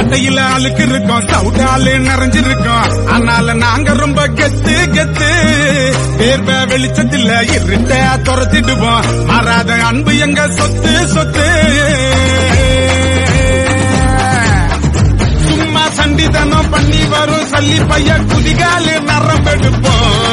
சட்டையில அழுக்கு இருக்கும், சவுடாலு நிறைஞ்சிருக்கோம். ஆனால நாங்க ரொம்ப கெத்து கெத்து. பேர்வ வெளிச்சத்துல இருட்ட துரத்திடுவோம். மாறாத அன்பு எங்க சொத்து சொத்து. சும்மா சண்டிதனம் பண்ணி வரும் சல்லி பைய குதிகாலு நரம்பெடுப்போம்.